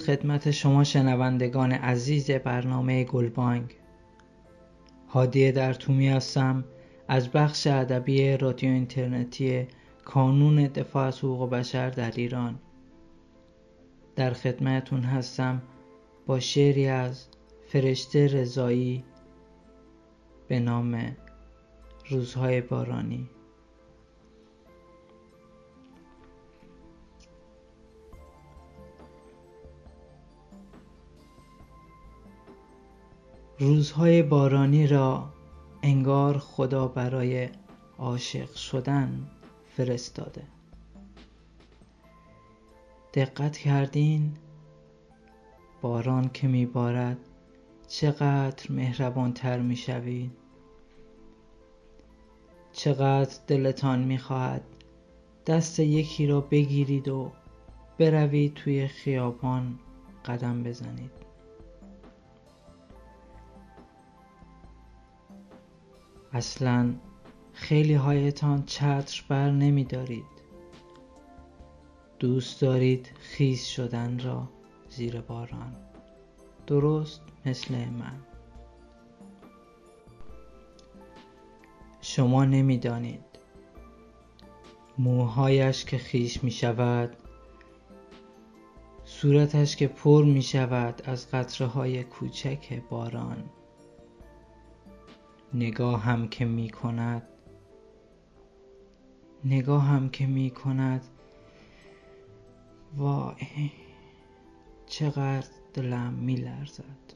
خدمت شما شنوندگان عزیز برنامه گلبانگ. هادی درتومی هستم از بخش ادبی رادیو اینترنتی کانون دفاع از حقوق بشر در ایران. در خدمتتون هستم با شعری از فرشته رضایی به نام روزهای بارانی. روزهای بارانی را انگار خدا برای عاشق شدن فرستاده. دقت کردین؟ باران که میبارد چقدر مهربانتر میشوید. چقدر دلتان میخواهد دست یکی را بگیرید و بروید توی خیابان قدم بزنید. اصلاً خیلی هایتان چتر بر نمی دارید. دوست دارید خیس شدن را زیر باران، درست مثل من. شما نمی دانید موهایش که خیس می شود، صورتش که پر می شود از قطره های کوچک باران، نگاه هم که می کند وای چقدر دلم می لرزد.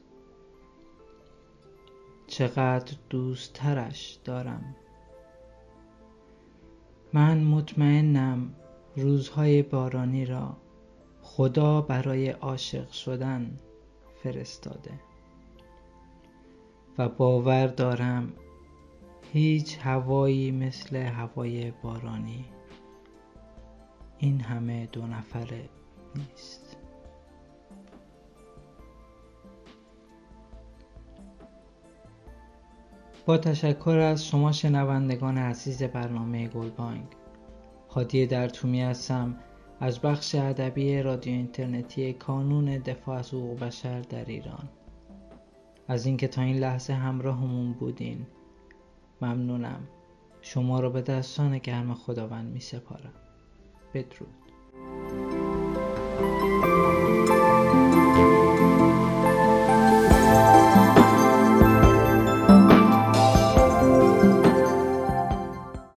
چقدر دوست ترش دارم. من مطمئنم روزهای بارانی را خدا برای عاشق شدن فرستاده و باور دارم هیچ هوایی مثل هوای بارانی این همه دو نفره نیست. با تشکر از شما شنوندگان عزیز برنامه گلبانگ. هادی درتومی هستم از بخش ادبی رادیو اینترنتی کانون دفاع از حقوق بشر در ایران. از اینکه تا این لحظه همراهمون بودین ممنونم. شما رو به دستان گرم خداوند می سپارم. بدرود.